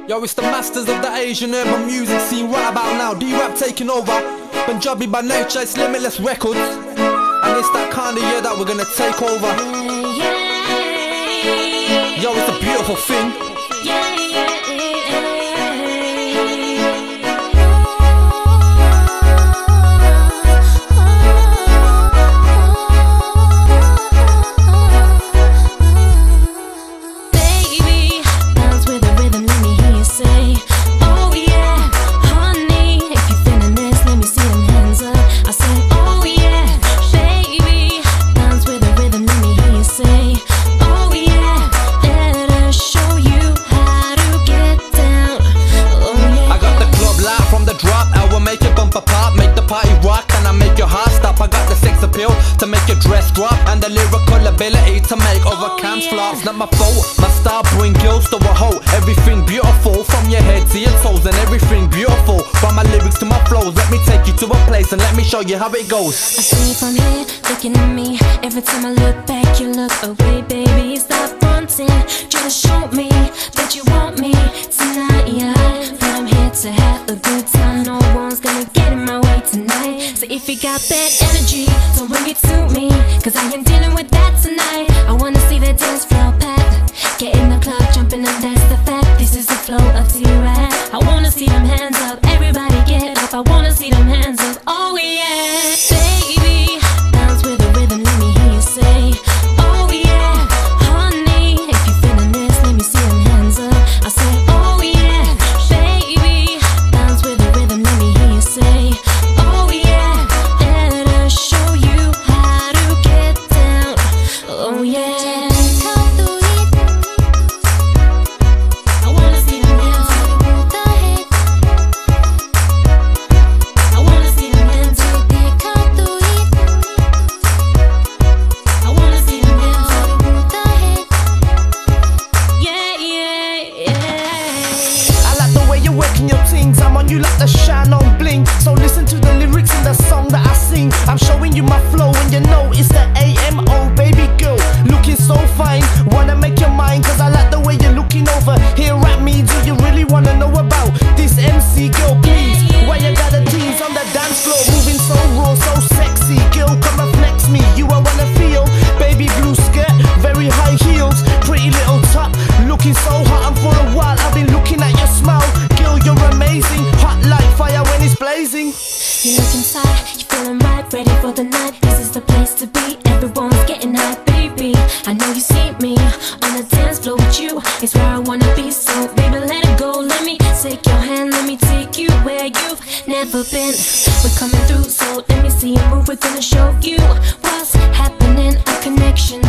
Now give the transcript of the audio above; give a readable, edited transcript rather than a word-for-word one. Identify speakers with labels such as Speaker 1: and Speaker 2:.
Speaker 1: Yo, it's the masters of the Asian urban music scene right about now. D-Rap taking over, Punjabi by nature, it's Limitless Records. And it's that kind of year that we're gonna take over. Yo, it's a beautiful thing. To make your dress drop and the lyrical ability to make other camps flop. It's not my fault, my style bring girls to a hoe. Everything beautiful from your head to your toes, and everything beautiful from my lyrics to my flows. Let me take you to a place and let me show you how it goes.
Speaker 2: I see you from here, looking at me. Every time I look back, you look away, baby. Stop fronting, try to show me that you want me tonight, yeah. But I'm here to have a good time. No one's gonna get in my way tonight. So if you got that energy, don't bring it to me, cause I am dealing with that tonight. I wanna see the dance floor packed. Get in the club, jumping and that's the fact. This is the flow of D-Rap. I wanna see them hands up, everybody get up. I wanna see them hands up, oh yeah. Baby, bounce with the rhythm, let me hear you say, oh yeah. Honey, if you're feeling this, let me see them hands up. I said, oh yeah. Baby, bounce with the rhythm, let me hear you say, oh yeah. Let us show you how to get down, oh yeah. I wanna see them hands up. I wanna see them hands up. I wanna see them hands up. Yeah, yeah, yeah.
Speaker 3: I like the way you're working your things. I'm on you like the shine on bling. So listen to the lyrics in the song that I sing. I'm showing you my flow and you know it's the AMO, baby girl. Looking so fine, wanna make your mind. Cause I like the way you're looking over here at me. Do you really wanna know about this MC girl, please? Why you got the teens on the dance floor moving so raw, so sexy? Girl, come and flex me, you I wanna feel. Baby blue skirt, very high heels, pretty little top, looking so hot. And for a while I've been looking at your smile. Girl, you're amazing, hot like fire when it's blazing.
Speaker 2: You look inside, you're feeling right, ready for the night. This is the place to be, everyone's getting high, baby. I know you see me on the dance floor with you. It's where I wanna be, so baby let it go. Let me take your hand, let me take you where you've never been. We're coming through, so let me see you move. We're gonna show you what's happening, a connection.